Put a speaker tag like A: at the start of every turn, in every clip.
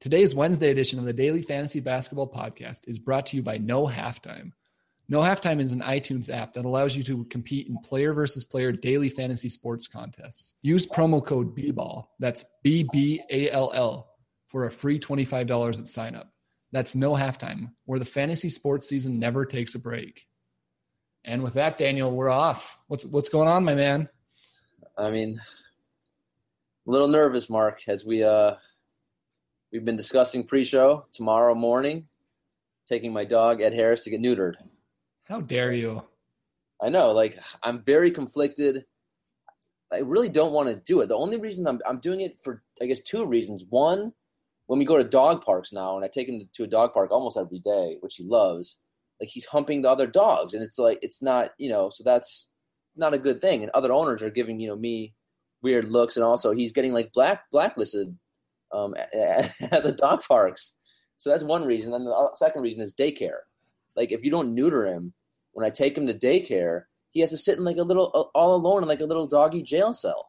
A: Today's Wednesday edition of the Daily Fantasy Basketball Podcast is brought to you by No Halftime. No Halftime is an iTunes app that allows you to compete in player versus player daily fantasy sports contests. Use promo code BBALL, that's BBALL, for a free $25 at sign up. That's No Halftime, where the fantasy sports season never takes a break. And with that, Daniel, we're off. What's going on, my man?
B: I mean, a little nervous, Mark, as we've been discussing pre-show tomorrow morning, taking my dog, Ed Harris, to get neutered.
A: How dare you?
B: I know, I'm very conflicted. I really don't want to do it. The only reason I'm doing it for, I guess, two reasons. One, when we go to dog parks now, and I take him to a dog park almost every day, which he loves, he's humping the other dogs, and it's not, so that's not a good thing. And other owners are giving, me weird looks, and also he's getting blacklisted at the dog parks. So that's one reason. And the second reason is daycare. If you don't neuter him, when I take him to daycare, he has to sit in all alone in a little doggy jail cell.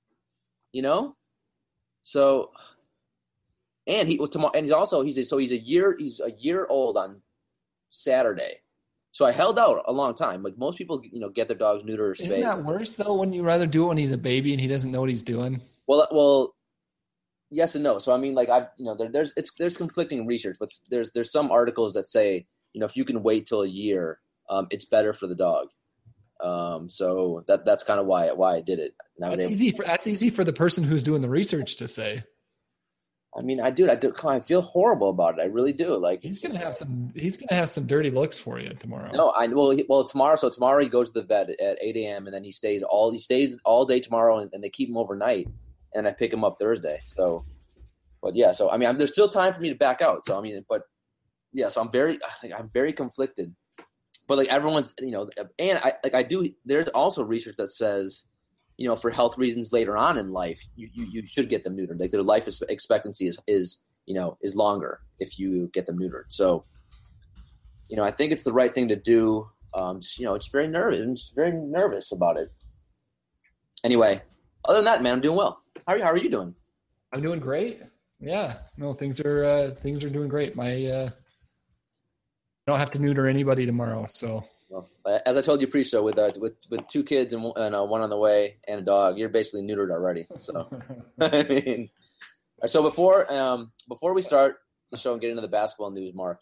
B: So, and he's a year old on Saturday. So I held out a long time. Most people, get their dogs neutered or spayed.
A: Isn't that worse though? When you rather do it when he's a baby and he doesn't know what he's doing?
B: Well, yes and no. So I mean, there's conflicting research, but there's some articles that say, if you can wait till a year, it's better for the dog. So that's kind of why I did it.
A: That's easy for the person who's doing the research to say.
B: I mean, I feel horrible about it. I really do.
A: He's gonna have some dirty looks for you tomorrow.
B: No, tomorrow. So tomorrow he goes to the vet at 8 a.m. and then he stays all day tomorrow, and they keep him overnight, and I pick him up Thursday. So, but yeah. So I mean, there's still time for me to back out. So I mean, but yeah. So I'm very conflicted. But everyone's, and I do. There's also research that says, for health reasons later on in life, you should get them neutered. Their life expectancy is longer if you get them neutered. So, I think it's the right thing to do. It's very nervous. I'm just very nervous about it. Anyway, other than that, man, I'm doing well. How are you doing?
A: I'm doing great. Yeah, no, things are doing great. I don't have to neuter anybody tomorrow. So,
B: well, as I told you pre-show, with two kids and one on the way and a dog, you're basically neutered already. So, I mean, so before we start the show and get into the basketball news, Mark,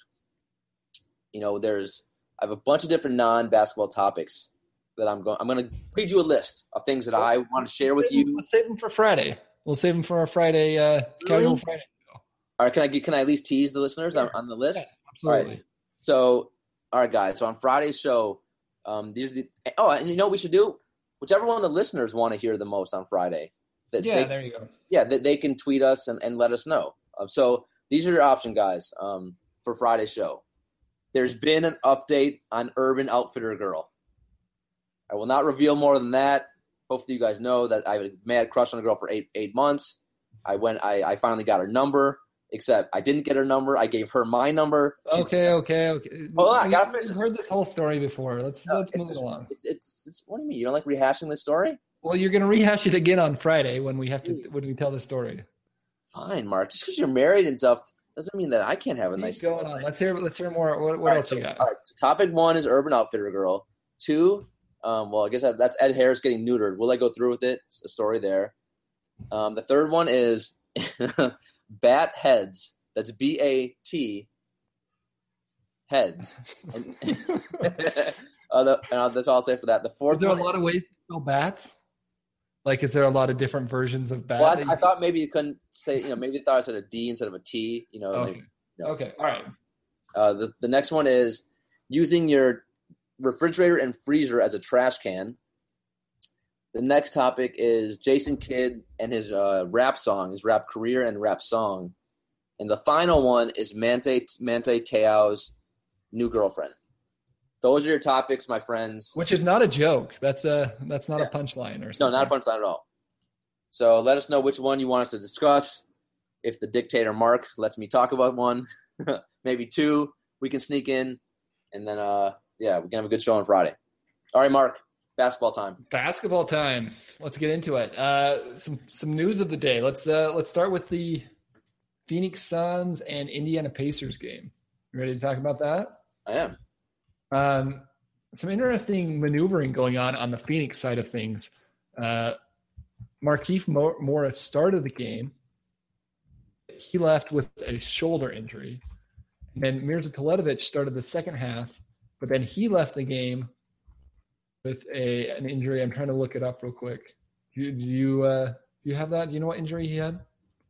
B: I have a bunch of different non-basketball topics that I'm going to read you a list of things that I want to share with you.
A: Let's save them for Friday. We'll save them for our Friday casual Friday.
B: All right, can I at least tease the listeners on the list?
A: Yeah, absolutely.
B: All right. So, all right, guys. So on Friday's show, and what we should do? Whichever one of the listeners want to hear the most on Friday.
A: There you go.
B: Yeah, they can tweet us and let us know. So these are your options, guys, for Friday's show. There's been an update on Urban Outfitter Girl. I will not reveal more than that. Hopefully you guys know that I had a mad crush on a girl for eight months. I finally got her number. Except I didn't get her number. I gave her my number.
A: Okay.
B: Hold on, I gotta finish.
A: I've heard this whole story before. Let's move it along.
B: What do you mean? You don't like rehashing this story?
A: Well, you're gonna rehash it again on Friday when we tell the story.
B: Fine, Mark. Just because you're married and stuff doesn't mean that I can't have a nice.
A: Keep going on. Let's hear more. What else you got?
B: All right. So topic 1 is Urban Outfitter Girl. 2, I guess that's Ed Harris getting neutered. Will I go through with it? It's a story there. The third one is Bat Heads. That's BAT heads. That's all I'll say for that. The fourth.
A: Is there a lot of ways to spell bats? Is there a lot of different versions of bat?
B: Well, I thought maybe you couldn't say. Maybe they thought I said a D instead of a T.
A: Okay. Okay. All right.
B: The next one is using your refrigerator and freezer as a trash can. The next topic is Jason Kidd and his rap song, his rap career and rap song. And the final one is Manti Te'o's new girlfriend. Those are your topics, my friends.
A: Which is not a joke. That's not a punchline or something.
B: No, not a punchline at all. So let us know which one you want us to discuss. If the dictator Mark lets me talk about one, maybe 2, we can sneak in. And then, we can have a good show on Friday. All right, Mark. Basketball time. Let's get into it. Some news of the day. Let's start with the
A: Phoenix Suns and Indiana Pacers game. You ready to talk about that?
B: I am.
A: Some interesting maneuvering going on the Phoenix side of things. Markieff Morris started the game. He left with a shoulder injury. And then Mirza Teletovic started the second half, but then he left the game with an injury. I'm trying to look it up real quick. Do you have that? Do you know what injury he had?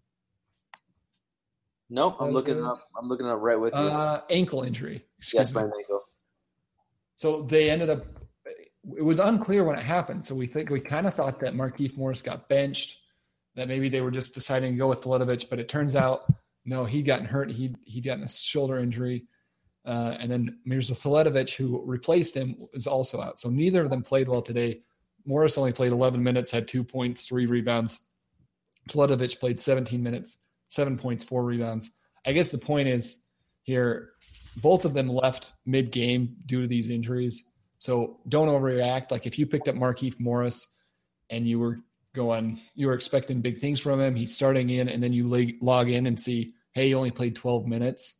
B: Nope, I'm looking it up. I'm looking it up right with you.
A: Ankle injury.
B: Yes, my ankle.
A: So they ended up. It was unclear when it happened. So we kind of thought that Markieff Morris got benched, that maybe they were just deciding to go with Teletovic, but it turns out no, he'd gotten hurt. He'd gotten a shoulder injury, and then Mirza Teletovic, who replaced him, is also out. So neither of them played well today. Morris only played 11 minutes, had 2 points, 3 rebounds. Teletovic played 17 minutes, 7 points, 4 rebounds. I guess the point is here, both of them left mid-game due to these injuries. So don't overreact. Like if you picked up Markieff Morris and you were expecting big things from him, he's starting in, and then you log in and see, hey, he only played 12 minutes.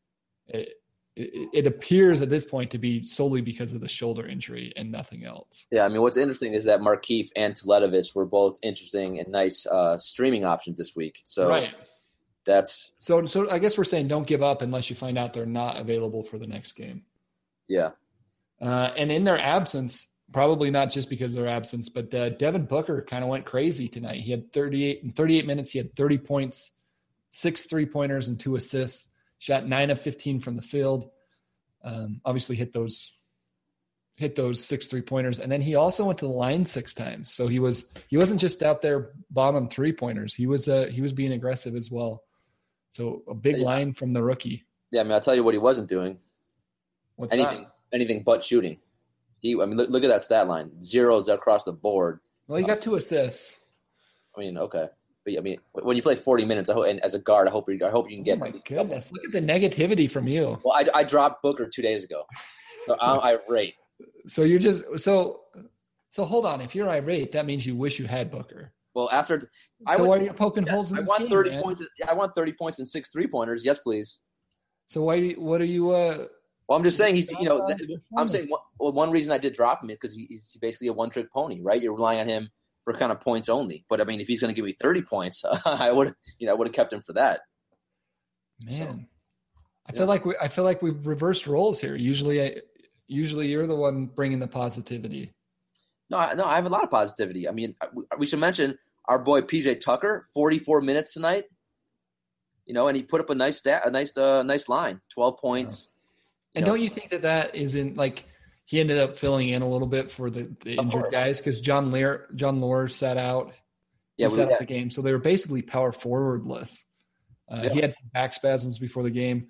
A: It appears at this point to be solely because of the shoulder injury and nothing else.
B: Yeah, I mean, what's interesting is that Markieff and Teletovic were both interesting and nice streaming options this week. So
A: right.
B: That's
A: so I guess we're saying don't give up unless you find out they're not available for the next game.
B: Yeah.
A: And in their absence, probably not just because of their absence, but Devin Booker kind of went crazy tonight. He had 38 minutes. He had 30 points, 6 3-pointers, and 2 assists. Shot 9 of 15 from the field. Obviously hit those 6 3-pointers. And then he also went to the line 6 times. So he wasn't just out there bombing 3-pointers. He was being aggressive as well. So a big line from the rookie.
B: Yeah, I mean, I'll tell you what he wasn't doing.
A: What's that?
B: Anything but shooting. Look at that stat line. 0s across the board.
A: Well, he got 2 assists.
B: I mean, okay. But I mean, when you play 40 minutes, and as a guard, I hope you can get.
A: Oh my goodness! Look at the negativity from you.
B: Well, I dropped Booker 2 days ago, so I'm irate.
A: So you're just so hold on. If you're irate, that means you wish you had Booker.
B: Well,
A: why are you poking holes in this game?
B: 30
A: man?
B: points. I want 30 points and 6 3-pointers. Yes, please.
A: So what are you?
B: Well, I'm just saying I'm saying one reason I did drop him is because he's basically a one-trick pony, right? You're relying on him for kind of points only. But I mean, if he's going to give me 30 points, I would have kept him for that.
A: Man, so, I feel like we've reversed roles here. Usually you're the one bringing the positivity.
B: No, I have a lot of positivity. I mean, we should mention our boy PJ Tucker, 44 minutes tonight. And he put up a nice line, 12 points.
A: And don't you think that isn't like he ended up filling in a little bit for the injured guys because John Lohr sat out. He sat out the game, so they were basically power forwardless. He had some back spasms before the game.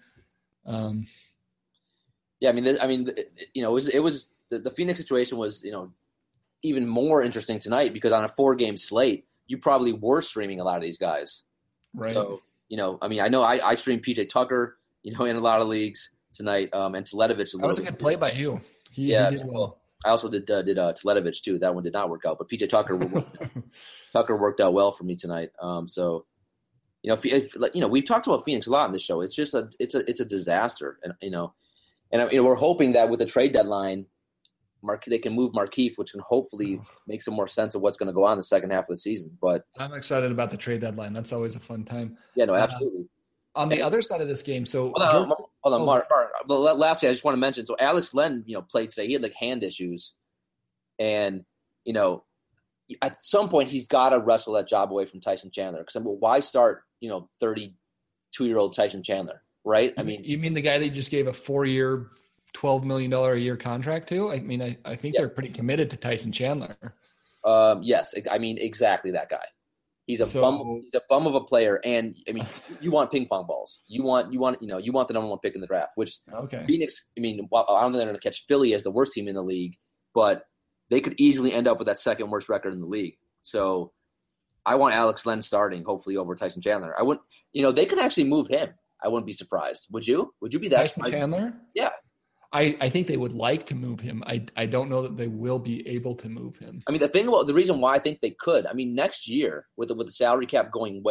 B: Yeah, it was the Phoenix situation was even more interesting tonight because on a 4-game slate, you probably were streaming a lot of these guys.
A: Right.
B: So I know I streamed PJ Tucker, in a lot of leagues tonight, and Teletovic.
A: That was a good play by you. He did well.
B: I also did Teletovic too. That one did not work out, but PJ Tucker worked out well for me tonight. So, we've talked about Phoenix a lot in this show. It's just it's a disaster, and we're hoping that with the trade deadline, they can move Markieff, which can hopefully make some more sense of what's going to go on in the second half of the season. But
A: I'm excited about the trade deadline. That's always a fun time.
B: Yeah, no, absolutely.
A: On the other side of this game, so
B: hold on, Mark. Lastly, I just want to mention. So Alex Len, played today. He had hand issues, and at some point he's got to wrestle that job away from Tyson Chandler. Because why start 32-year-old Tyson Chandler, right? I mean,
A: you mean the guy that you just gave a 4-year, $12 million a year contract to? I mean, I think they're pretty committed to Tyson Chandler.
B: Yes, I mean exactly that guy. He's a bum of a player, and I mean, you want ping pong balls. You want the number 1 pick in the draft. Which Phoenix, I don't think they're going to catch Philly as the worst team in the league, but they could easily end up with that second worst record in the league. So I want Alex Len starting, hopefully over Tyson Chandler. I wouldn't, they could actually move him. I wouldn't be surprised. Would you? Would you be that
A: Tyson
B: surprised?
A: Chandler?
B: Yeah.
A: I think they would like to move him. I don't know that they will be able to move him.
B: I mean, the reason why I think they could, I mean, next year with the salary cap going way up,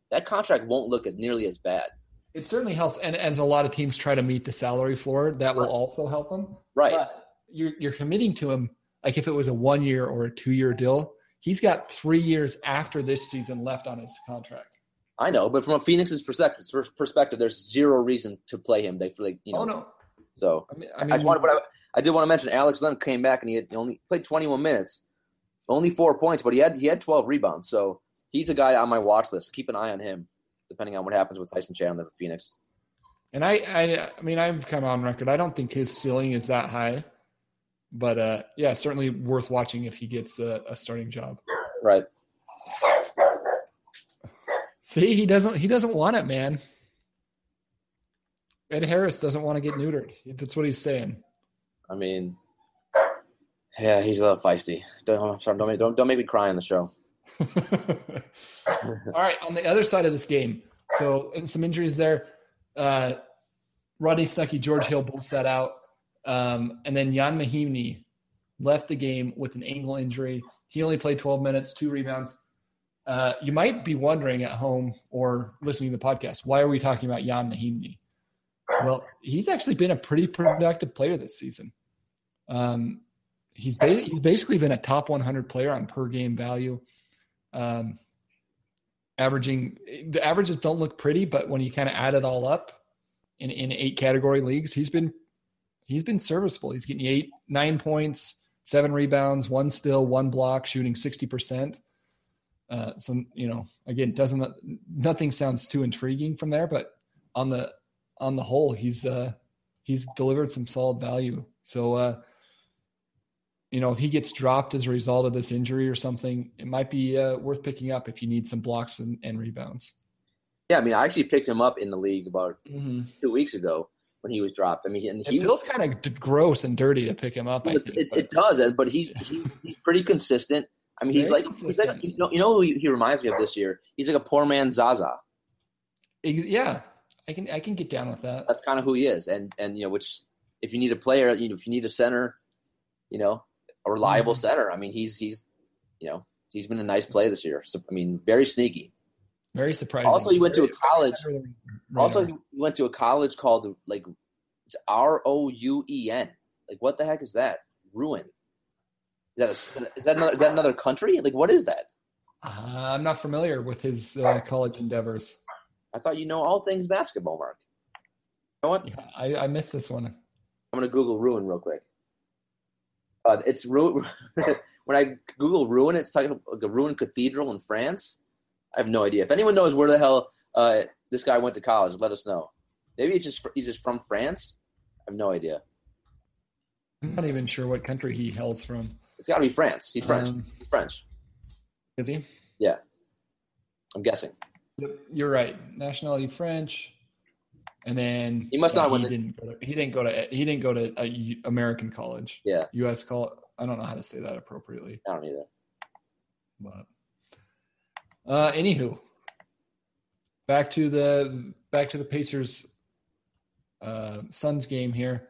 B: that contract won't look as nearly as bad.
A: It certainly helps, and as a lot of teams try to meet the salary floor, that will also help him.
B: Right.
A: But you're committing to him like if it was a 1 year or a 2 year deal. He's got 3 years after this season left on his contract.
B: I know, but from a Phoenix's perspective, there's zero reason to play him.
A: Oh no.
B: So I did want to mention Alex Len came back and he only played 21 minutes, only 4 points, but he had 12 rebounds. So he's a guy on my watch list. Keep an eye on him, depending on what happens with Tyson Chandler for Phoenix.
A: And I mean, I've come on record. I don't think his ceiling is that high, but yeah, certainly worth watching if he gets a starting job.
B: Right.
A: See, he doesn't want it, man. Ed Harris doesn't want to get neutered. That's what he's saying.
B: I mean, yeah, he's a little feisty. Don't make me cry on the show.
A: All right, on the other side of this game, so some injuries there. Rodney Stuckey, George Hill both sat out, and then Jan Mahimny left the game with an ankle injury. He only played 12 minutes, 2 rebounds. You might be wondering at home or listening to the podcast, why are we talking about Jan Mahimny? Well, he's actually been a pretty productive player this season. He's basically been a top 100 player on per game value. Averaging the averages don't look pretty, but when you kind of add it all up in 8 category leagues, he's been serviceable. He's getting 9 points, 7 rebounds, 1 steal, 1 block, shooting 60%. So, again, nothing sounds too intriguing from there, but on the whole, he's delivered some solid value. So, if he gets dropped as a result of this injury or something, it might be worth picking up if you need some blocks and rebounds.
B: Yeah, I mean, I actually picked him up in the league about 2 weeks ago when he was dropped. I mean,
A: it feels kind of gross and dirty to pick him up. I think,
B: it does, but he's pretty consistent. I mean, he's like you know who he reminds me of this year? He's like a poor man Zaza.
A: Yeah, I can get down with that.
B: That's kind of who he is, and which if you need a player, if you need a center, a reliable center. I mean, he's been a nice play this year. So, I mean, very sneaky,
A: very surprising.
B: Also, he went to a college. Also, he went to a college called it's Rouen. Like, what the heck is that? Ruin. Is that another country? Like, what is that?
A: I'm not familiar with his college endeavors.
B: I thought you know all things basketball, Mark. You know what?
A: Yeah, I missed this one.
B: I'm going to Google Rouen real quick. It's Rouen. When I Google Rouen, it's talking about the Rouen Cathedral in France. I have no idea. If anyone knows where the hell this guy went to college, let us know. Maybe he's just from France. I have no idea.
A: I'm not even sure what country he hails from.
B: It's got to be France. He's French. He's French.
A: Is he?
B: Yeah. I'm guessing.
A: You're right. Nationality French. And then
B: he must not
A: he didn't go to a American college.
B: Yeah.
A: US college. I don't know how to say that appropriately.
B: I don't either.
A: But anywho, back to the Pacers Suns game here.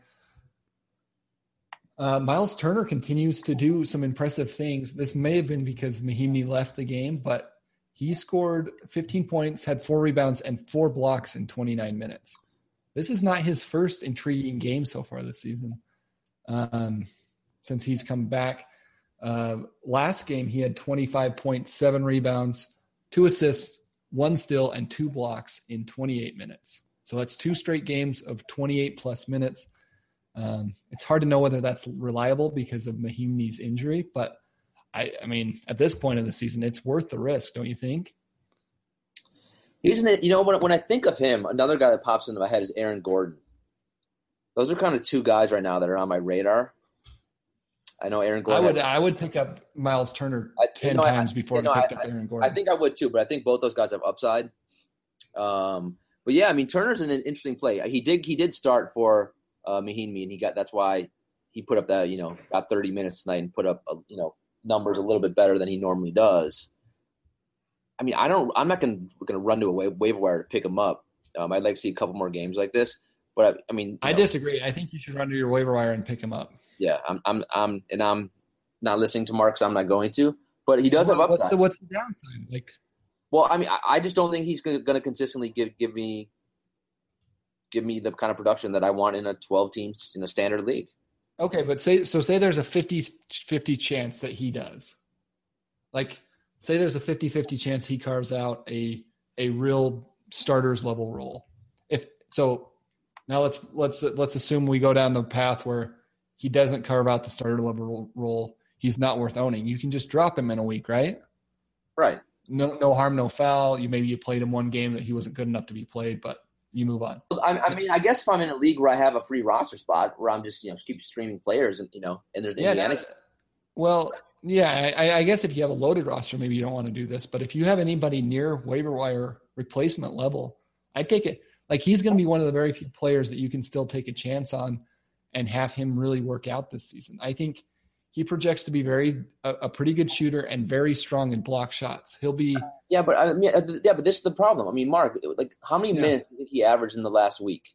A: Miles Turner continues to do some impressive things. This may have been because Mahimny left the game, but he scored 15 points, had 4 rebounds, and 4 blocks in 29 minutes. This is not his first intriguing game so far this season. Since he's come back. Last game, he had 25 points, 7 rebounds, 2 assists, 1 steal, and 2 blocks in 28 minutes. So that's 2 straight games of 28-plus minutes. It's hard to know whether that's reliable because of Mahimny's injury, but I mean, at this point in the season, it's worth the risk, don't you think?
B: When I think of him, another guy that pops into my head is Aaron Gordon. Those are kind of 2 guys right now that are on my radar. I know Aaron Gordon.
A: I would pick up Miles Turner 10 times before I picked up Aaron Gordon.
B: I think I would too, but I think both those guys have upside. But yeah, I mean, Turner's an interesting play. He did start for Mahimny, and that's why he put up that got 30 minutes tonight and put up numbers a little bit better than he normally does. I mean, I'm not going to run to a waiver wire to pick him up. I'd like to see a couple more games like this, but I mean,
A: I disagree. I think you should run to your waiver wire and pick him up.
B: Yeah, I'm not listening to Mark, so I'm not going to. But he does have upside.
A: What's the downside?
B: Well, I mean, I just don't think he's going to consistently give me the kind of production that I want in a 12-team standard league.
A: Okay, but say there's a 50-50 chance that he does. Like, say there's a 50-50 chance he carves out a real starters level role. Now let's assume we go down the path where he doesn't carve out the starter level role. He's not worth owning. You can just drop him in a week, right?
B: Right.
A: No harm, no foul. You played him one game that he wasn't good enough to be played, but you move on.
B: I mean, I guess if I'm in a league where I have a free roster spot where I'm just keep streaming players and there's Indiana.
A: I guess if you have a loaded roster, maybe you don't want to do this. But if you have anybody near waiver wire replacement level, I'd take it. Like, he's going to be one of the very few players that you can still take a chance on and have him really work out this season. I think he projects to be a pretty good shooter and very strong in block shots. He'll be
B: but this is the problem. I mean, Mark, like, how many minutes do you think he averaged in the last week?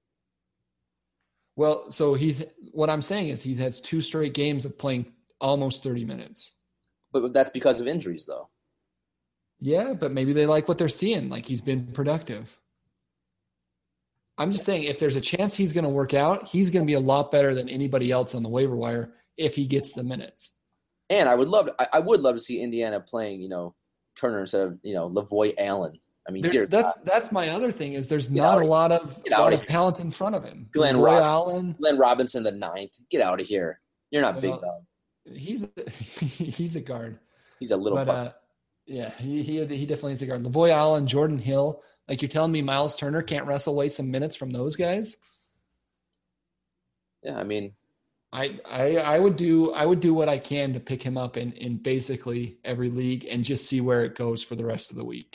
A: Well, so what I'm saying is he has 2 straight games of playing almost 30 minutes.
B: But that's because of injuries, though.
A: Yeah, but maybe they like what they're seeing. Like, he's been productive. I'm just saying, if there's a chance he's going to work out, he's going to be a lot better than anybody else on the waiver wire if he gets the minutes.
B: And I would love to see Indiana playing, Turner instead of, Lavoy Allen. I mean,
A: that's my other thing is there's not a lot of talent in front of him.
B: Glenn Robinson, the 9th. Get out of here. You're not big dog.
A: He's a guard.
B: He's a little fuck.
A: He definitely is a guard. Lavoy Allen, Jordan Hill. Like, you're telling me Miles Turner can't wrestle away some minutes from those guys?
B: Yeah, I mean,
A: I would do what I can to pick him up in basically every league and just see where it goes for the rest of the week.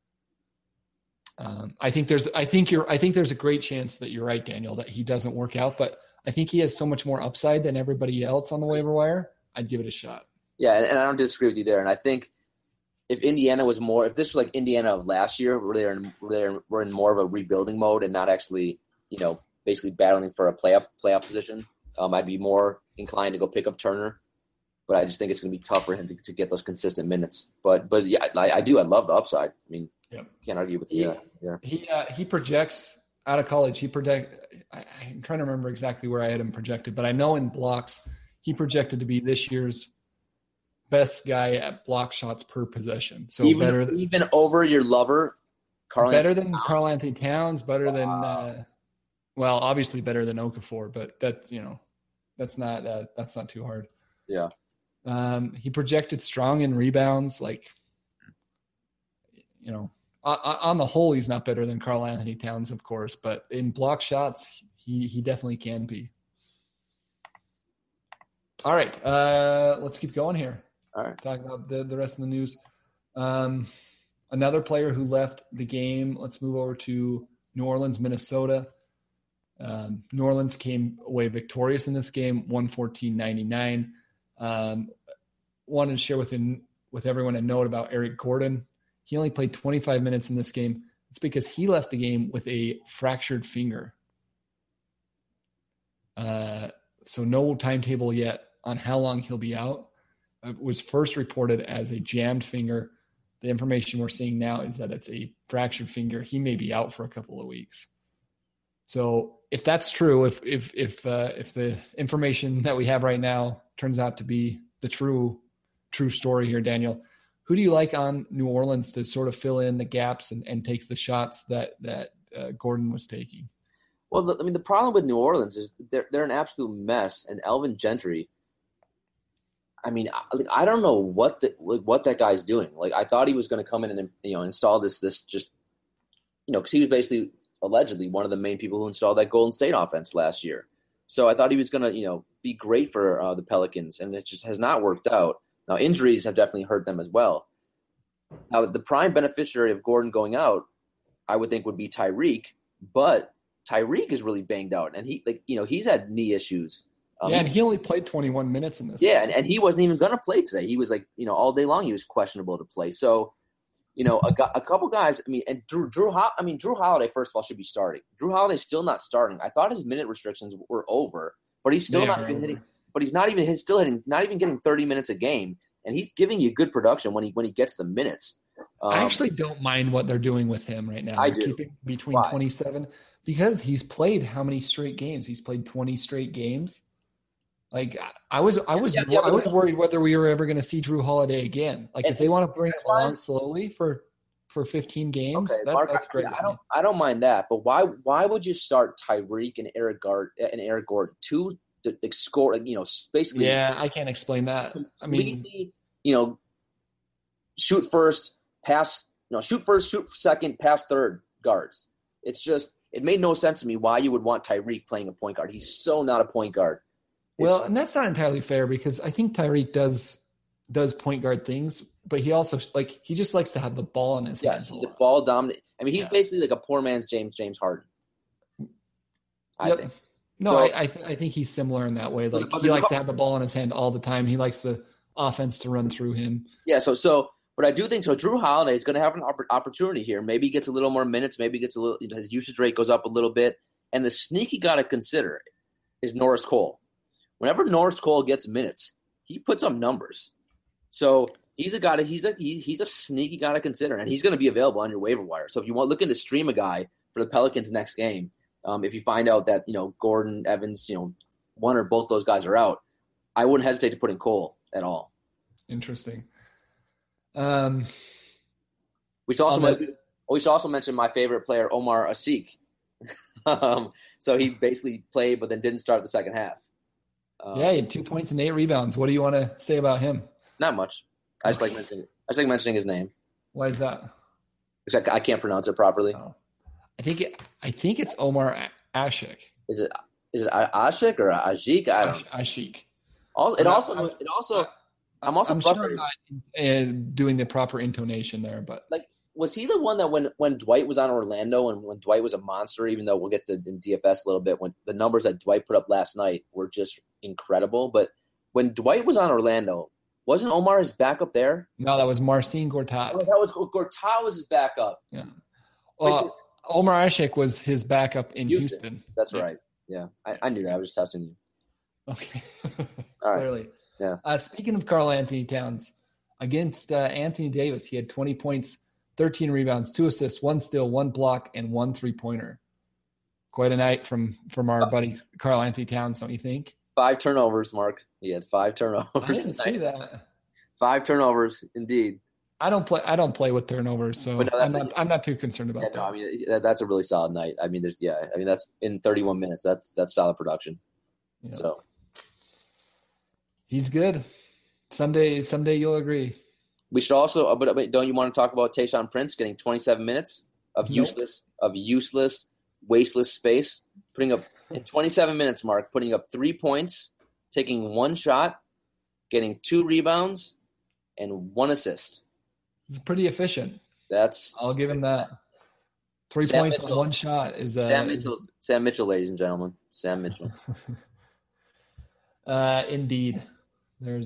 A: I think there's a great chance that you're right, Daniel, that he doesn't work out, but I think he has so much more upside than everybody else on the waiver wire. I'd give it a shot.
B: Yeah, and I don't disagree with you there. And I think if this was like Indiana of last year, where we're in more of a rebuilding mode and not actually, basically battling for a playoff position, I'd be more inclined to go pick up Turner. But I just think it's going to be tough for him to get those consistent minutes. But yeah, I do. I love the upside. I mean, can't argue with you there.
A: He projects out of college. I'm trying to remember exactly where I had him projected, but I know in blocks he projected to be this year's best guy at block shots per possession. So
B: even over your lover,
A: Karl-Anthony Towns, better than obviously better than Okafor, but that's not too hard.
B: Yeah.
A: He projected strong in rebounds, on the whole, he's not better than Karl-Anthony Towns, of course, but in block shots, he definitely can be. All right, let's keep going here.
B: All right.
A: Talk about the rest of the news. Another player who left the game. Let's move over to New Orleans, Minnesota. New Orleans came away victorious in this game, 114-99. Wanted to share with everyone a note about Eric Gordon. He only played 25 minutes in this game. It's because he left the game with a fractured finger. So no timetable yet on how long he'll be out. It was first reported as a jammed finger. The information we're seeing now is that it's a fractured finger. He may be out for a couple of weeks. So if that's true, if the information that we have right now turns out to be the true story here, Daniel, who do you like on New Orleans to sort of fill in the gaps and take the shots that Gordon was taking?
B: Well, the problem with New Orleans is they're an absolute mess, and Alvin Gentry. I mean, I don't know what that guy's doing. Like, I thought he was going to come in and install this just because he was basically allegedly one of the main people who installed that Golden State offense last year. So I thought he was going to be great for the Pelicans, and it just has not worked out. Now, injuries have definitely hurt them as well. Now, the prime beneficiary of Gordon going out, I would think, would be Tyreek, but Tyreek is really banged out, and he's had knee issues.
A: And he only played 21 minutes in this.
B: Yeah, and he wasn't even going to play today. He was all day long he was questionable to play. So, a couple guys. I mean, and Drew Holiday, first of all, should be starting. Drew Holiday's still not starting. I thought his minute restrictions were over, but he's still not even hitting. But he's not even getting 30 minutes a game, and he's giving you good production when he gets the minutes.
A: I actually don't mind what they're doing with him right now.
B: I do.
A: Keeping between
B: Why?
A: 27 because he's played how many straight games? He's played 20 straight games. Like I was worried whether we were ever going to see Drew Holiday again. Like if they want to bring him along slowly for 15 games,
B: okay, Mark,
A: that's great.
B: I don't mind that, but why would you start Tyreek and Eric Gordon two to score? Basically.
A: Yeah, I can't explain that. I mean,
B: shoot first, pass. Shoot first, shoot second, pass third guards. It's just it made no sense to me why you would want Tyreek playing a point guard. He's so not a point guard.
A: Well, and that's not entirely fair because I think Tyreek does point guard things, but he also he just likes to have the ball in his hands.
B: He's a ball dominant. I mean, he's basically like a poor man's James Harden. I think.
A: No, so, I think he's similar in that way. Like he likes to have the ball in his hand all the time. He likes the offense to run through him.
B: Yeah. But I do think so. Drew Holiday is going to have an opportunity here. Maybe he gets a little more minutes. Maybe he gets a little. His usage rate goes up a little bit. And the sneak you got to consider is Norris Cole. Whenever Norris Cole gets minutes, he puts up numbers. So he's a guy. He's a sneaky guy to consider, and he's going to be available on your waiver wire. So if you want looking to stream a guy for the Pelicans next game, if you find out that Gordon, Evans, one or both those guys are out, I wouldn't hesitate to put in Cole at all.
A: Interesting.
B: We should also mention my favorite player, Omar Asik. So he basically played, but then didn't start the second half.
A: He had 2 points and 8 rebounds. What do you want to say about him?
B: Not much. I just like mentioning his name.
A: Why is that?
B: Because I can't pronounce it properly.
A: Oh. I think it's Omar Ashik.
B: Is it Ashik or Ajik? I don't know.
A: Ashik.
B: I'm also
A: sure I'm not doing the proper intonation there, but
B: was he the one that when Dwight was on Orlando and when Dwight was a monster, even though we'll get to in DFS a little bit, when the numbers that Dwight put up last night were just incredible. But when Dwight was on Orlando, wasn't Omar his backup there?
A: No, that was Marcin Gortat.
B: Oh, that was Gortat was his backup.
A: Yeah. Well, Omar Ashik was his backup in Houston.
B: That's right. Yeah, I knew that. I was just testing you.
A: Okay.
B: All right.
A: Clearly.
B: Yeah.
A: Speaking of Karl Anthony Towns, against Anthony Davis, he had 20 points, 13 rebounds, 2 assists, 1 steal, 1 block, and 1 3-pointer. Quite a night from our buddy Karl Anthony Towns, don't you think?
B: 5 turnovers, Mark. He had 5 turnovers.
A: I didn't see that.
B: 5 turnovers, indeed.
A: I don't play with turnovers, so I'm not too concerned about that.
B: No, I mean that's a really solid night. I mean, that's in 31 minutes. That's solid production. Yeah. So
A: he's good. Someday you'll agree.
B: We should also, but don't you want to talk about Tayshaun Prince getting 27 minutes of useless, wasteless space, putting up in 27 minutes, Mark, putting up 3 points, taking 1 shot, getting 2 rebounds, and 1 assist.
A: He's pretty efficient.
B: I'll
A: give him that. 3 points on 1 shot is
B: Sam Mitchell, ladies and gentlemen. Sam Mitchell.
A: Indeed. There's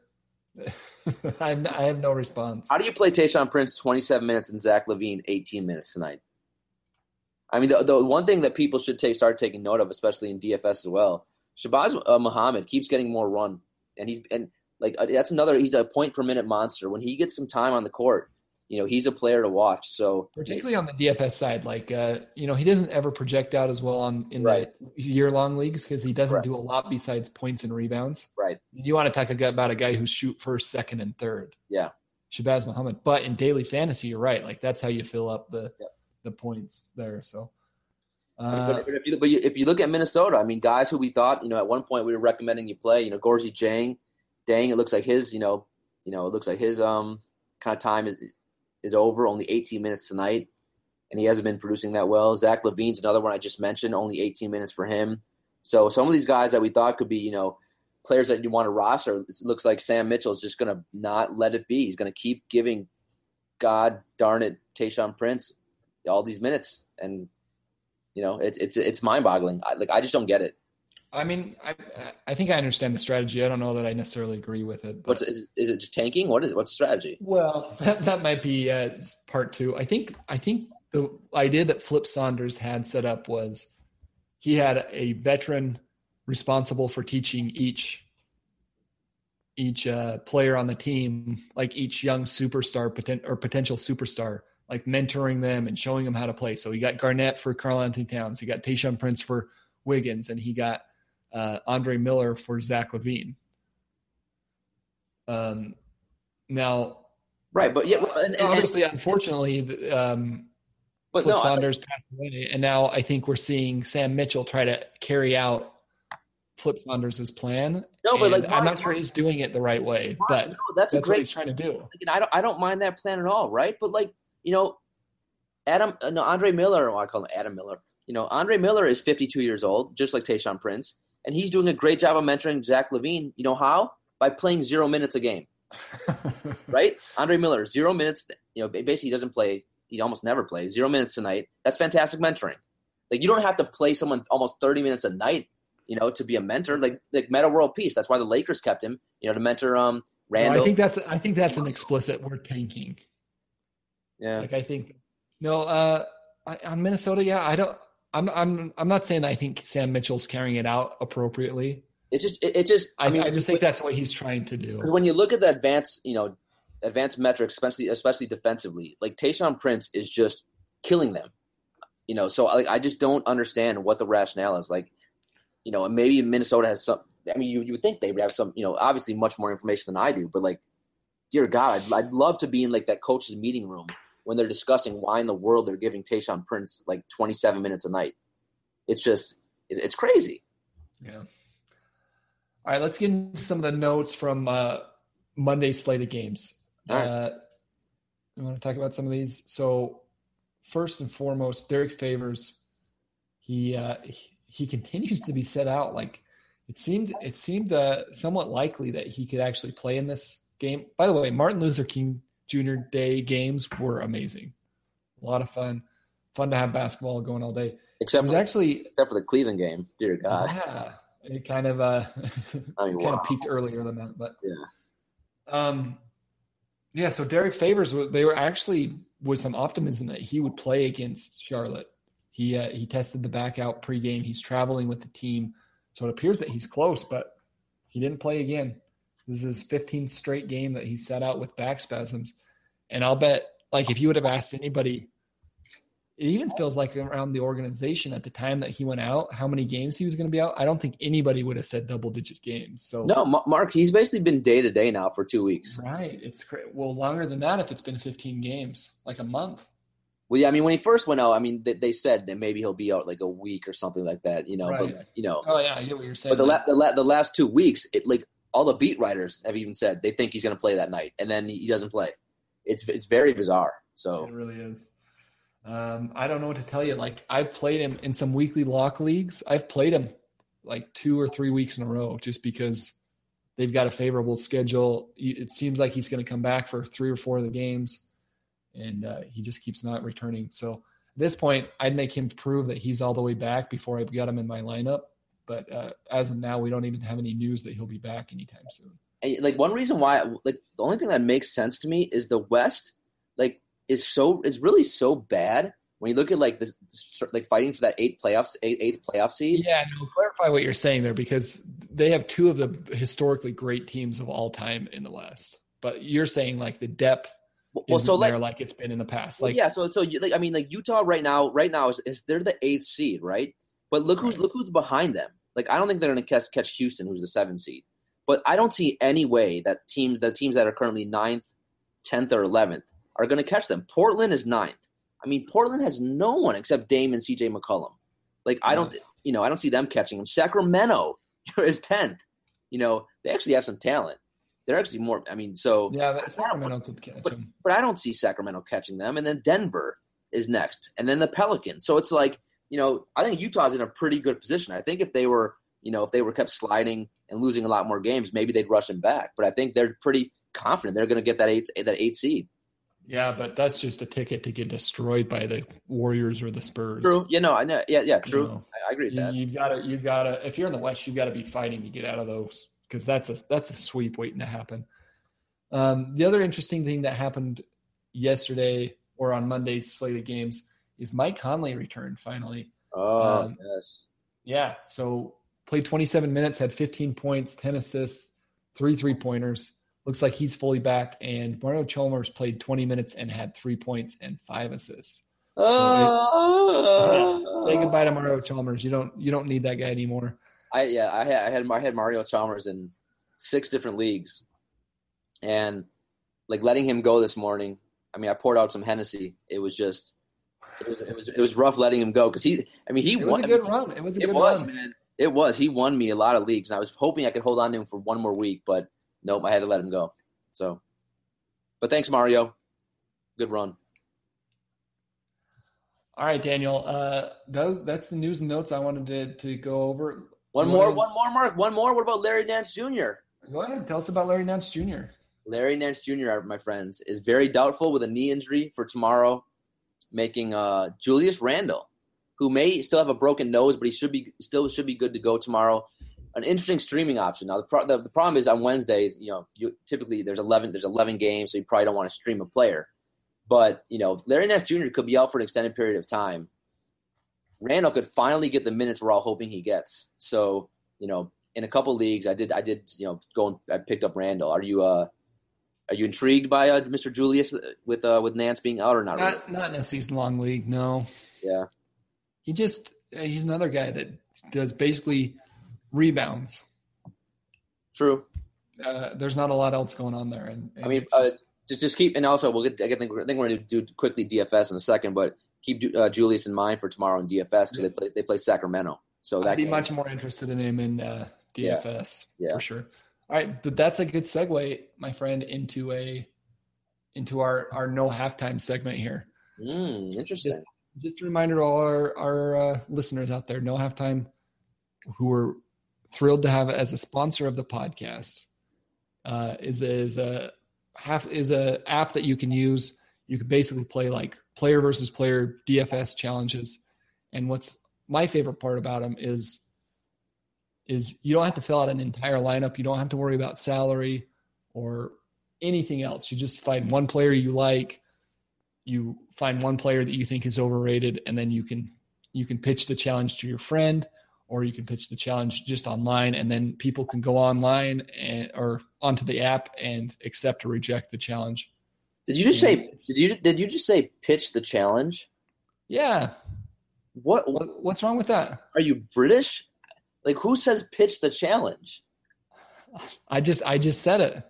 A: I have no response.
B: How do you play Tayshaun Prince 27 minutes and Zach LaVine 18 minutes tonight? I mean, the one thing that people should start taking note of, especially in DFS as well, Shabazz Muhammad keeps getting more run, and that's another. He's a point per minute monster. When he gets some time on the court, he's a player to watch. So
A: particularly on the DFS side, he doesn't ever project out as well in the year-long leagues because he doesn't do a lot besides points and rebounds.
B: Right.
A: You want to talk about a guy who shoot first, second, and third.
B: Yeah.
A: Shabazz Muhammad. But in daily fantasy, you're right. That's how you fill up the points there. So.
B: But if you look at Minnesota, I mean, guys who we thought, at one point we were recommending you play, Gorgui Dieng, it looks like his, kind of time is over, only 18 minutes tonight, and he hasn't been producing that well. Zach LaVine's another one I just mentioned, only 18 minutes for him. So some of these guys that we thought could be, players that you want to roster, it looks like Sam Mitchell is just going to not let it be. He's going to keep giving, God darn it, Tayshaun Prince all these minutes, and it's mind-boggling. I just don't get it.
A: I mean, I think I understand the strategy. I don't know that I necessarily agree with it. But
B: is it just tanking? What's the strategy?
A: Well, that might be part 2. I think the idea that Flip Saunders had set up was he had a veteran responsible for teaching each player on the team, like each young superstar potential superstar, like mentoring them and showing them how to play. So he got Garnett for Karl-Anthony Towns, he got Tayshaun Prince for Wiggins, and he got Andre Miller for Zach LaVine. Now,
B: right, but yeah,
A: obviously, unfortunately, Flip Saunders passed away, and now I think we're seeing Sam Mitchell try to carry out Flip Saunders' plan.
B: No, but like
A: I'm not sure he's doing it the right way, but that's what he's trying to do.
B: I don't mind that plan at all, right? But like, Andre Miller, I call him Adam Miller. Andre Miller is 52 years old, just like Tayshaun Prince, and he's doing a great job of mentoring Zach LaVine. You know how? By playing 0 minutes a game. Right? Andre Miller, 0 minutes. Basically he doesn't play. He almost never plays. 0 minutes a night. That's fantastic mentoring. Like, you don't have to play someone almost 30 minutes a night, to be a mentor. Like Meta World Peace. That's why the Lakers kept him, to mentor Randall.
A: No, I think that's an explicit word, tanking.
B: Yeah.
A: Like, I think on Minnesota, yeah, I'm not saying that I think Sam Mitchell's carrying it out appropriately.
B: I just
A: think that's what he's trying to do.
B: When you look at the advanced metrics, especially defensively, like Tayshaun Prince is just killing them. So I just don't understand what the rationale is. Like, maybe Minnesota has some. I mean, you would think they would have some. Obviously much more information than I do. But like, dear God, I'd love to be in like that coach's meeting room when they're discussing why in the world they're giving Tayshaun Prince like 27 minutes a night. It's crazy.
A: Yeah. All right, let's get into some of the notes from Monday's slate of games.
B: Right.
A: I want to talk about some of these. So, first and foremost, Derek Favors. He continues to be set out. Like, it seemed somewhat likely that he could actually play in this game. By the way, Martin Luther King Jr. Day games were amazing. A lot of fun to have basketball going all day.
B: Except for the Cleveland game. Dear God.
A: Yeah. It kind of peaked earlier than that, but yeah. So Derek Favors, they were actually with some optimism that he would play against Charlotte. He tested the back out pregame. He's traveling with the team, so it appears that he's close, but he didn't play again. This is his 15th straight game that he sat out with back spasms, and I'll bet, like, if you would have asked anybody. It even feels like around the organization at the time that he went out, how many games he was going to be out. I don't think anybody would have said double-digit games. So
B: no, Mark, he's basically been day-to-day now for 2 weeks.
A: Right. It's well, longer than that if it's been 15 games, like a month.
B: Well, yeah, I mean, when he first went out, I mean, they said that maybe he'll be out like a week or something like that,
A: Right.
B: But,
A: Oh, yeah, I get what you're saying.
B: But the last 2 weeks, like all the beat writers have even said they think he's going to play that night, and then he doesn't play. It's very bizarre. So
A: it really is. I don't know what to tell you. Like, I've played him in some weekly lock leagues. I've played him like 2 or 3 weeks in a row just because they've got a favorable schedule. It seems like he's going to come back for 3 or 4 of the games, and he just keeps not returning. So at this point, I'd make him prove that he's all the way back before I got him in my lineup. But as of now, we don't even have any news that he'll be back anytime soon.
B: And, like, one reason why, like, the only thing that makes sense to me is the West, like, is really so bad when you look at like this, like fighting for that eighth playoff seed.
A: Yeah, no, clarify what you're saying there, because they have 2 of the historically great teams of all time in the West. But you're saying like the depth isn't there like it's been in the past. Like,
B: yeah, so like, I mean, like Utah right now is they're the 8th seed, right? But look who's behind them. Like, I don't think they're going to catch Houston, who's the 7th seed. But I don't see any way that the teams that are currently 9th, 10th, or 11th are going to catch them. Portland is 9th. I mean, Portland has no one except Dame and CJ McCollum. Like, I don't see them catching them. Sacramento is 10th. They actually have some talent. They're actually more. I mean, so
A: yeah, Sacramento could catch them,
B: but I don't see Sacramento catching them. And then Denver is next, and then the Pelicans. So it's like, I think Utah's in a pretty good position. I think if they were kept sliding and losing a lot more games, maybe they'd rush them back. But I think they're pretty confident they're going to get that 8th seed.
A: Yeah, but that's just a ticket to get destroyed by the Warriors or the Spurs.
B: True. I know. Yeah, true. I agree with that.
A: You've got to. If you're in the West, you've got to be fighting to get out of those, because that's a sweep waiting to happen. The other interesting thing that happened yesterday or on Monday's slate of games is Mike Conley returned finally.
B: Oh, yes.
A: Yeah. So played 27 minutes, had 15 points, 10 assists, 3 3-pointers. Looks like he's fully back. And Mario Chalmers played 20 minutes and had 3 points and 5 assists. Say goodbye to Mario Chalmers. You don't need that guy anymore.
B: I had Mario Chalmers in 6 different leagues, and like letting him go this morning. I mean, I poured out some Hennessy. It was rough letting him go because he
A: It was a good run. It was a good run,
B: man. It was. He won me a lot of leagues, and I was hoping I could hold on to him for one more week, but nope, I had to let him go. So, but thanks, Mario. Good run.
A: All right, Daniel. That's the news and notes I wanted to go over.
B: One more, Mark. One more. What about Larry Nance Jr.?
A: Go ahead. Tell us about Larry Nance Jr.
B: Larry Nance Jr., my friends, is very doubtful with a knee injury for tomorrow, making Julius Randle, who may still have a broken nose, but he should be good to go tomorrow. An interesting streaming option. Now, the problem is on Wednesdays, typically there's 11 games, so you probably don't want to stream a player. But, Larry Nance Jr. could be out for an extended period of time. Randall could finally get the minutes we're all hoping he gets. So, in a couple leagues, I did, go and I picked up Randall. Are you intrigued by Mr. Julius with Nance being out or not?
A: Not in a season-long league, no.
B: Yeah.
A: He's another guy that does basically rebounds.
B: True.
A: There's not a lot else going on there. And
B: just keep, and also I think we're going to do quickly DFS in a second, but keep Julius in mind for tomorrow in DFS because they play Sacramento. So
A: I'd be much more interested in him in DFS for sure. All right, but that's a good segue, my friend, into our no halftime segment here.
B: Interesting.
A: Just a reminder to all our listeners out there, no halftime, who we're thrilled to have as a sponsor of the podcast, is a app that you can use. You can basically play like player versus player DFS challenges. And what's my favorite part about them is you don't have to fill out an entire lineup. You don't have to worry about salary or anything else. You just find one player you like. You find one player that you think is overrated, and then you can pitch the challenge to your friend, or you can pitch the challenge just online, and then people can go online or onto the app and accept or reject the challenge.
B: Did you just say pitch the challenge?
A: Yeah. What's wrong with that?
B: Are you British? Like, who says pitch the challenge?
A: I just said it.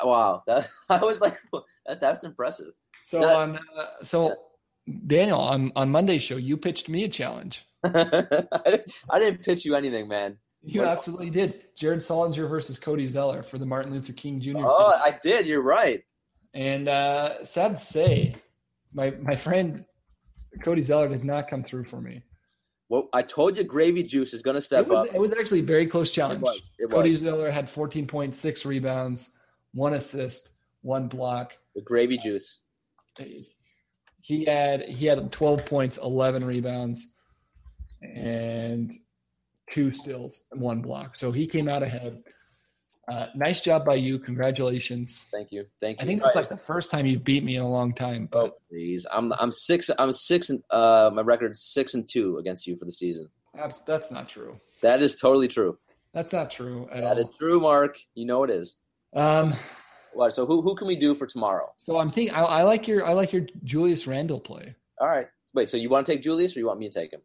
B: I was like, that's impressive.
A: So Daniel, on Monday's show, you pitched me a challenge.
B: I didn't pitch you anything, man.
A: You absolutely did. Jared Solinger versus Cody Zeller for the Martin Luther King Jr.
B: Oh, I did. You're right.
A: And sad to say, my friend Cody Zeller did not come through for me.
B: Well, I told you Gravy Juice is going to step up.
A: It was actually a very close challenge.
B: It was.
A: Cody Zeller had 14.6 rebounds, 1 assist, 1 block.
B: The Gravy Juice.
A: He had 12 points, 11 rebounds, and 2 steals and 1 block. So he came out ahead. Nice job by you. Congratulations.
B: Thank you.
A: I think that's like the first time you've beat me in a long time. But.
B: Oh, please. I'm 6. And my record's 6-2 against you for the season.
A: That's not true.
B: That is totally true.
A: That's not true at all.
B: That is true, Mark. You know it is. So who can we do for tomorrow?
A: So I'm thinking I like your Julius Randle play.
B: All right. Wait. So you want to take Julius, or you want me to take him?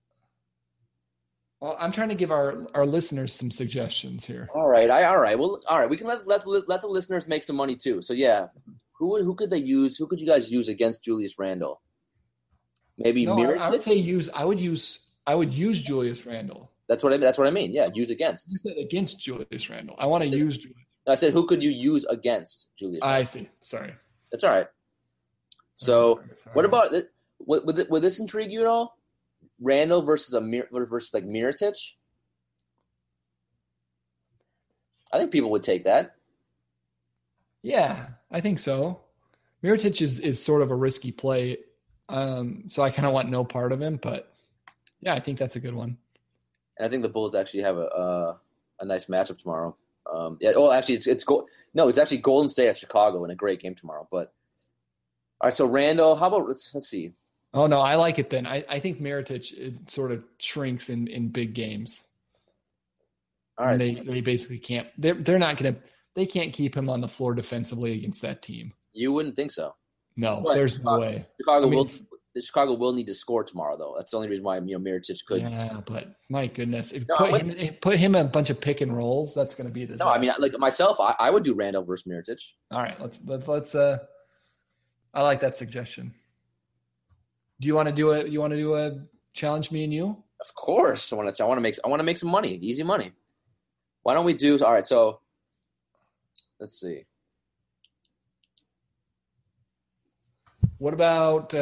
A: Well, I'm trying to give our listeners some suggestions here.
B: All right. Well, all right. We can let the listeners make some money too. So yeah, who could they use? Who could you guys use against Julius Randle? Maybe Mirotic?
A: I would say I would use Julius Randle.
B: That's what I mean. Yeah, use against.
A: You said against Julius Randle. I want to use Julius.
B: I said who could you use against Julius Randle?
A: I see. Sorry.
B: That's all right. So sorry. What about it? Would this intrigue you at all? Randall versus like Mirotic? I think people would take that.
A: Yeah, I think so. Mirotic is sort of a risky play, so I kind of want no part of him. But yeah, I think that's a good one.
B: And I think the Bulls actually have a nice matchup tomorrow. Actually, it's actually Golden State at Chicago in a great game tomorrow. But all right, so Randall, how about let's see.
A: Oh no, I like it then. I think Mirotic sort of shrinks in big games.
B: All right,
A: they basically can't. They're not going to they can't keep him on the floor defensively against that team.
B: You wouldn't think so.
A: No,
B: But
A: there's no way.
B: Chicago will need to score tomorrow, though. That's the only reason why Mirotic could.
A: Yeah, but my goodness, if put him in a bunch of pick and rolls, that's going to be a disaster.
B: No, I mean, like myself, I would do Randall versus Mirotic.
A: All right, let's. I like that suggestion. Do you want to do it? You want to do a challenge me and you?
B: Of course, I want to make some money, easy money. Why don't we do? All right, so let's see.
A: What about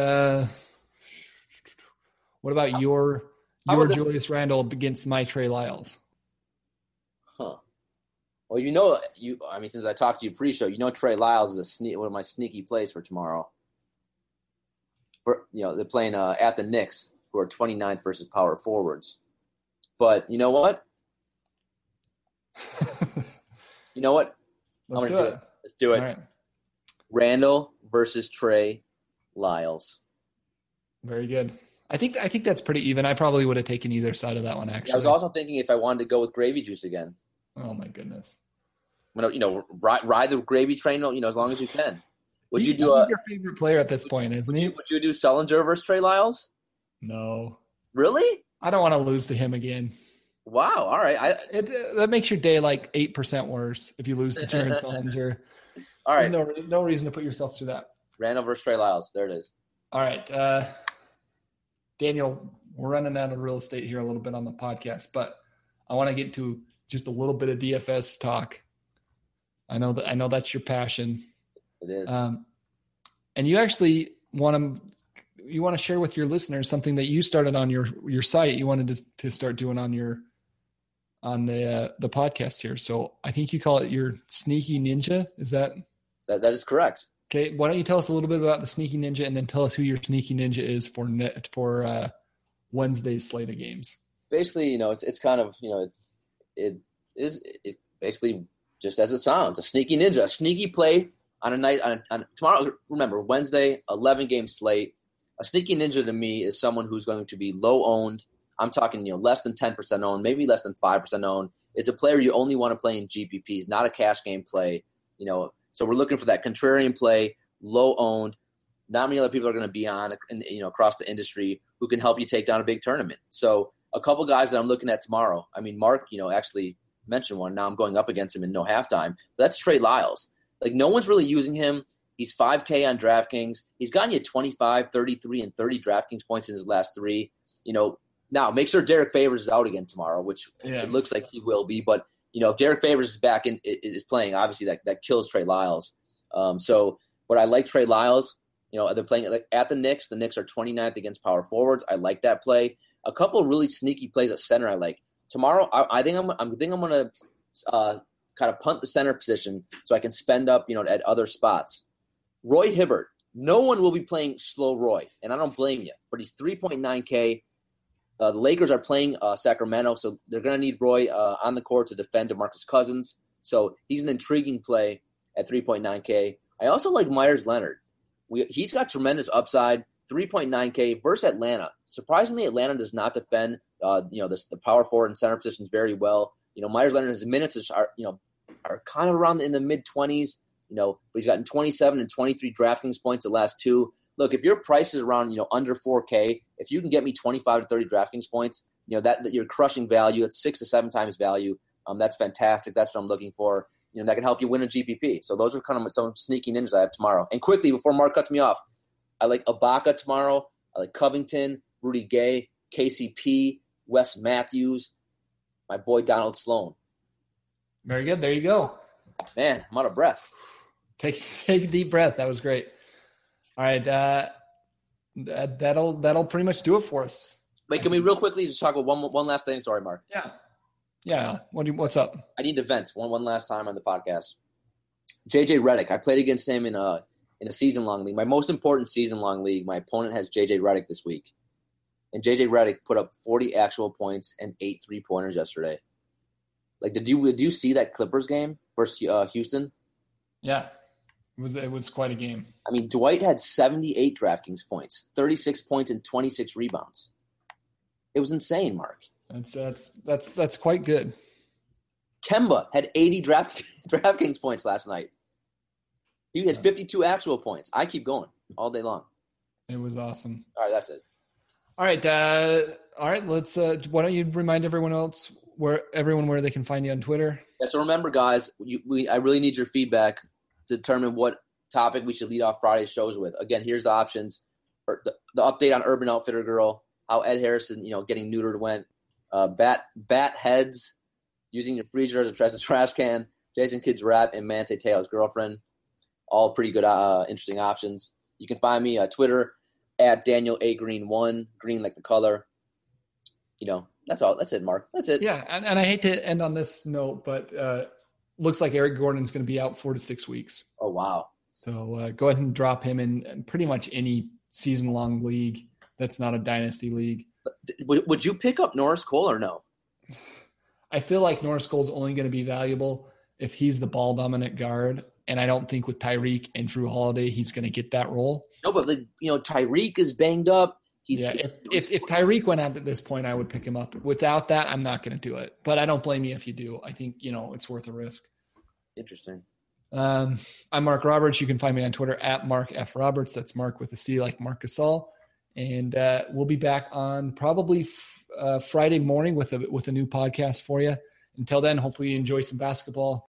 A: your Julius Randle against my Trey Lyles?
B: Huh. Well, since I talked to you pre-show, Trey Lyles is one of my sneaky plays for tomorrow. They're playing at the Knicks, who are 29th versus power forwards. But you know what?
A: Let's do it.
B: Let's do it.
A: All right.
B: Randall versus Trey Lyles.
A: Very good. I think that's pretty even. I probably would have taken either side of that one, actually.
B: I was also thinking if I wanted to go with Gravy Juice again.
A: Oh my goodness.
B: Ride the gravy train, as long as you can. Would you do
A: he's your favorite player at this point, isn't he?
B: Would you do Sullinger versus Trey Lyles?
A: No.
B: Really?
A: I don't want to lose to him again.
B: Wow. All right.
A: That makes your day like 8% worse if you lose to Terrence Sullinger.
B: All right.
A: There's no reason to put yourself through that.
B: Randall versus Trey Lyles. There it is.
A: All right. Daniel, we're running out of real estate here a little bit on the podcast, but I want to get to just a little bit of DFS talk. I know that's your passion.
B: It is.
A: And you actually want to share with your listeners something that you started on your site. You wanted to start doing on the podcast here. So I think you call it your Sneaky Ninja. Is that
B: is correct?
A: Okay. Why don't you tell us a little bit about the Sneaky Ninja, and then tell us who your Sneaky Ninja is for Wednesday's slate of games.
B: Basically, it's kind of, it basically just as it sounds, a sneaky ninja, a sneaky play on a night on tomorrow. Remember, Wednesday, 11-game slate. A sneaky ninja to me is someone who's going to be low owned. I'm talking, less than 10% owned, maybe less than 5% owned. It's a player you only want to play in GPPs, not a cash game play. So we're looking for that contrarian play, low owned. Not many other people are going to be on, across the industry who can help you take down a big tournament. So a couple guys that I'm looking at tomorrow. I mean, Mark, actually mentioned one. Now I'm going up against him in no halftime. That's Trey Lyles. Like, no one's really using him. He's 5K on DraftKings. He's gotten you 25, 33, and 30 DraftKings points in his last three. Now make sure Derek Favors is out again tomorrow, which it looks like he will be. But, if Derek Favors is back and is playing, obviously that kills Trey Lyles. So what I like Trey Lyles, they're playing at the Knicks. The Knicks are 29th against power forwards. I like that play. A couple of really sneaky plays at center I like. Tomorrow, I think I'm going to kind of punt the center position so I can spend up, at other spots. Roy Hibbert. No one will be playing slow Roy, and I don't blame you. But he's 3.9K. The Lakers are playing Sacramento, so they're going to need Roy on the court to defend DeMarcus Cousins. So he's an intriguing play at 3.9K. I also like Myers Leonard. He's got tremendous upside, 3.9K versus Atlanta. Surprisingly, Atlanta does not defend the power forward and center positions very well. Myers Leonard, his minutes are kind of around in the mid-20s. But he's gotten 27 and 23 DraftKings points the last two. Look, if your price is around, under 4K, if you can get me 25 to 30 DraftKings points, that you're crushing value. It's 6 to 7 times value. That's fantastic. That's what I'm looking for. That can help you win a GPP. So those are kind of some sneaky ninjas I have tomorrow. And quickly, before Mark cuts me off, I like Ibaka tomorrow. I like Covington, Rudy Gay, KCP, Wes Matthews, my boy Donald Sloan.
A: Very good. There you go.
B: Man, I'm out of breath.
A: Take a deep breath. That was great. All right. That'll pretty much do it for us.
B: Wait, can we real quickly just talk about one last thing? Sorry, Mark.
A: Yeah. What's up?
B: I need to vent one last time on the podcast. JJ Redick. I played against him in a season-long league. My most important season-long league. My opponent has JJ Redick this week. And JJ Redick put up 40 actual points and 8 3-pointers yesterday. Like, did you see that Clippers game versus Houston?
A: Yeah. It was quite a game.
B: I mean, Dwight had 78 DraftKings points, 36 points, and 26 rebounds. It was insane, Mark.
A: That's quite good.
B: Kemba had 80 DraftKings points last night. He had 52 actual points. I keep going all day long.
A: It was awesome.
B: All right, that's it.
A: All right. Let's. Why don't you remind everyone where they can find you on Twitter?
B: Yeah. So remember, guys, I really need your feedback to determine what topic we should lead off Friday's shows with. Again, here's the options: the update on Urban Outfitter Girl, how Ed Harrison, getting neutered went, bat heads, using your freezer as a trash can, Jason Kidd's rap, and Manti Te'o's girlfriend. All pretty good, interesting options. You can find me Twitter at Daniel A. Green 1, green like the color. That's all. That's it, Mark. That's it.
A: Yeah, and I hate to end on this note, but looks like Eric Gordon's going to be out 4 to 6 weeks.
B: Oh, wow.
A: So go ahead and drop him in pretty much any season-long league that's not a dynasty league.
B: Would you pick up Norris Cole or no?
A: I feel like Norris Cole's only going to be valuable if he's the ball-dominant guard, and I don't think with Tyreek and Drew Holiday he's going to get that role.
B: No, but Tyreek is banged up.
A: If Tyreek went out at this point, I would pick him up. Without that, I'm not going to do it. But I don't blame you if you do. I think it's worth a risk.
B: Interesting.
A: I'm Mark Roberts. You can find me on Twitter at Mark F. Roberts. That's Mark with a C like Marc Gasol. And we'll be back on probably Friday morning with a new podcast for you. Until then, hopefully you enjoy some basketball.